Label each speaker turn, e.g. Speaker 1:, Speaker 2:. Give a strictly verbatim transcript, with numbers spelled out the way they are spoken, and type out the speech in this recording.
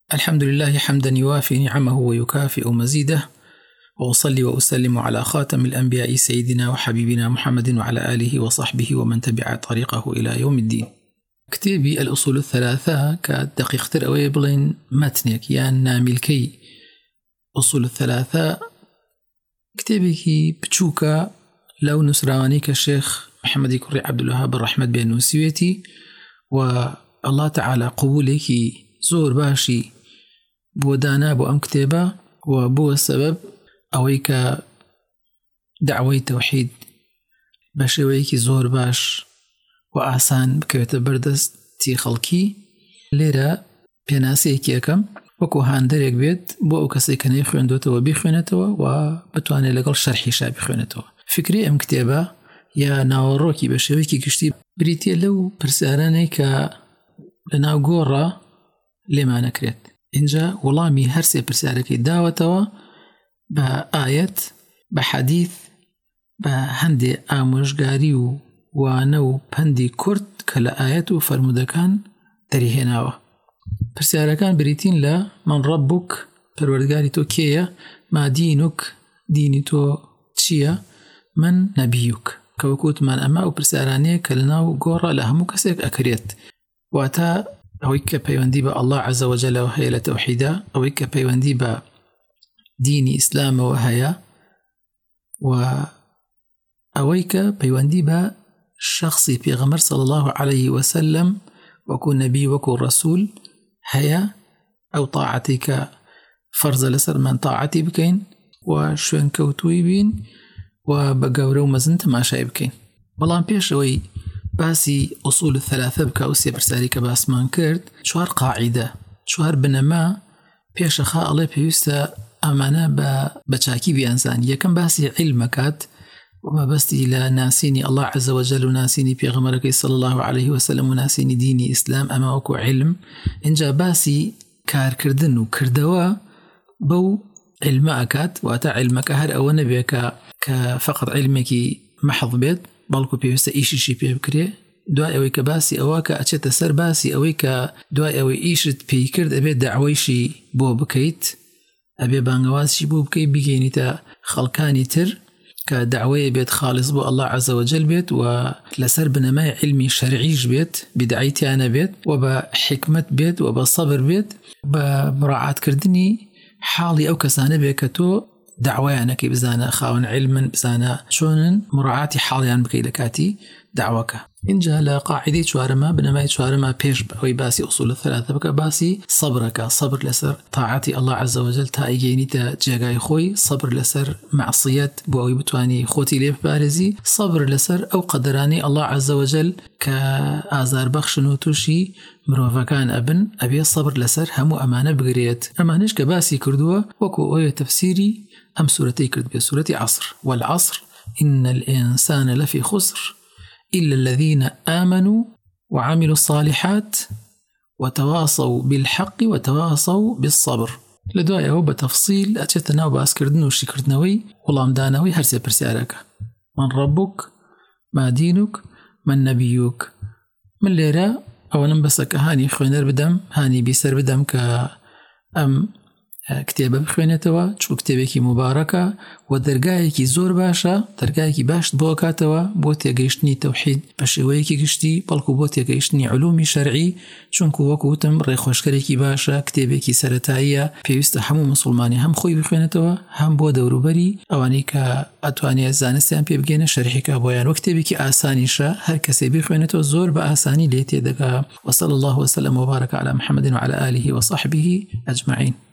Speaker 1: الحمد لله حمدا يوافي نعمه ويكافئ مزيده، وأصلي وأسلم على خاتم الأنبياء سيدنا وحبيبنا محمد وعلى آله وصحبه ومن تبع طريقه إلى يوم الدين. كتابي الأصول الثلاثة كدقيق ترأوي بلين متنك يان ناملكي أصول الثلاثة كتابي بتشوكا لو نسراني كالشيخ محمد كري عبد الوهاب الرحمة بن نسويتي، والله تعالى قبولك زور باشي بودانا بو أم كتابة وبو السبب أويك دعوي توحيد بشويك زور باش وآسان بكويت بردستي خلقي ليرا بيناسيك يكم وكو هاندريك بيت بو أو كسي كان يخويندوتو وبيخوينتو وبتواني لقل شرحي شابي خوينتو. فكري أم كتابة يا ناوروكي بشويكي كشتي بريتي لو برساراني كا لناو قورا لما نكريت إنجا ولامي هرسي برساركي داوتوا بآية بحديث بهندي آموشگاري وانو بهندي كرد كلا آيات فرمودكان تريهناوا برساركان بريتين لا من ربك پروردگاري تو كيا ما دينك ديني تو تشيا من نبيك كوكوت من أما وبرساراني كلناو قورا لهمو كسيك أكريت واتا أويك بيواندي با الله عز وجل وهي لتوحيدا أويك بيواندي با ديني إسلام وهيا وأويك بيواندي با شخصي بيغمر صلى الله عليه وسلم وكو نبي وكو رسول هيا أو طاعتك فرز لسر من طاعتي بكين وشوين كوتوي بين وبقاورو مزنت ما شاي بكين. بلان بيشوي باسي أصول الثلاثة بكاوسي برساليك باسمان كرد شوار قاعدة شوار بنما بيش خاء الله بيوستا أمانا بچاكي بأنسان يكن باسي علمكات وما بستي إلى ناسيني الله عز وجل وناسيني بيغمرك صلى الله عليه وسلم وناسيني ديني إسلام أما وكو علم إنجا باسي كار كردن وكردوا بو علمكات واتا علمك هر أو نبيك كفقط علمك محض بيت بلکو پێویستە ئیشیشی پێ بکرێ دوای ئەوەی کە باسی ئەوە کە ئەچێتە سەر باسی ئەوەی کە دوای ئەوەی ئیشت پێی کرد ئەبێت داوایشی بۆ بکەیت ئەبێ بانگەوازی بۆ بکەیت بگەینیتە خەڵکانی تر کە داوای بێت خالص بۆ الله عز وجل بێت و لەسەر بنەمای علمی شەرعیش بێت بدعیتیانە بێت و بە حکمت بێت و بە سەبر بێت بە مراعاتکردنی حاڵی ئەو کەسانە بێت کە تۆ دعوایانەکەی بزانە خاون علمن بزانە چۆنن مراعاتی حاڵیان بکەی لە کاتی دعوەکە. اینجا لە قاعدەی چوارەمە بنەمای چوارەمە پێش ئەوەی باسی ئوسول الثلاثە بکە باسی سەبرەکە سەبر لەسەر تاعاتی الله عز وجل تا ئەیگەینیتە جێگای خۆی سەبر لەسەر معصیەت بۆ ئەوەی بتوانی خۆتی لێ بپارێزی سەبر لەسەر ئەو قەدەرانەی الله عز وجل کە ئازاربەخشن و تووشی مرۆڤەکان ئەبن ئەبێ سەبر لەسەر هەموو ئەمانە بگرێت. ئەمانش کە باسی کردووە وەکو ئەوەیە تەفسیری أم سورتي كرد بسورة عصر والعصر إن الإنسان لفي خسر إلا الذين آمنوا وعملوا الصالحات وتواصوا بالحق وتواصوا بالصبر. لدواء هو بتفصيل أتشتنا وباسكردن وشكردنوي والله هرسي برسالك من ربك ما دينك من نبيك من ليرا أولا بسك هاني خوينر بدم هاني بيسر بدم كأم کتێبە بخوێنێتەوە چوو کتێبێکی مبارەکە و دەرگایەکی زۆر باشە دەرگایەکی باشت بۆ کاتەوە بۆ تێگەیشتنی تەوحید بە شێوەیەکی گشتی بەڵکو بۆ تێگەیشتنی علومی شەرعی چونکو وەکو وتم ڕێخۆشکەرێکی باشە کتێبێکی سەرەتاییە پێویستە هەموو مسلمانی هەم خۆی بخوێنێتەوە هەم بۆ دەوروبەری ئەوانەی کە ئەتوانێت زانستیان پێ بگێنە شەرحیکە بۆیان وە کتێبێکی ئاسانیشە هەر کەسێ بخوێنێتەوە زۆر بە ئاسانی لێ تێدەگا. وصلى الله وسلم وبارك على محمد وعلى آله وصحبه أجمعين.